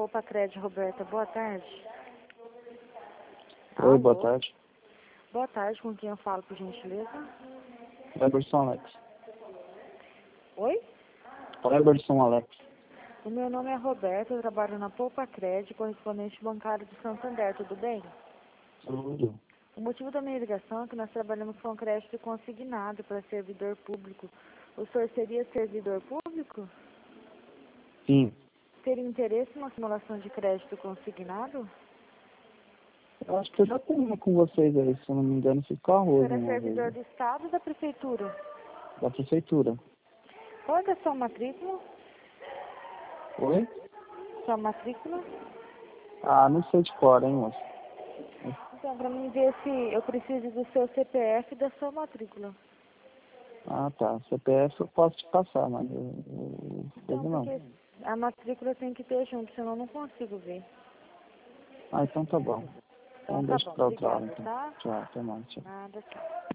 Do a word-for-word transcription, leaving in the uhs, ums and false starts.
Poupa Crédito, Roberta. Boa tarde. Oi, Alô? boa tarde. Boa tarde, com quem eu falo, por gentileza? Eberson Alex. Oi? Eberson Alex. O meu nome é Roberta, eu trabalho na Poupa Crédito, correspondente bancário do Santander, tudo bem? Tudo. O motivo da minha ligação é que nós trabalhamos com crédito consignado para servidor público. O senhor seria servidor público? Sim. Teria interesse numa simulação de crédito consignado? Eu acho que eu já tenho uma com vocês aí, se eu não me engano, fiz com a O Rosa senhor é uma vez. servidor do Estado ou da Prefeitura? Da prefeitura. Qual é a sua matrícula? Oi? Sua matrícula? Ah, não sei de cor, hein, moço. Então, para mim ver se eu preciso do seu C P F e da sua matrícula. Ah, tá. C P F eu posso te passar, mas eu, eu, Então, eu não. porque a matrícula tem que ter junto, senão eu não consigo ver. Ah, então tá bom. Então Então tá deixa bom, pra outra hora, obrigada, então. tá? Tchau, até mais. Tchau. Nada, tchau.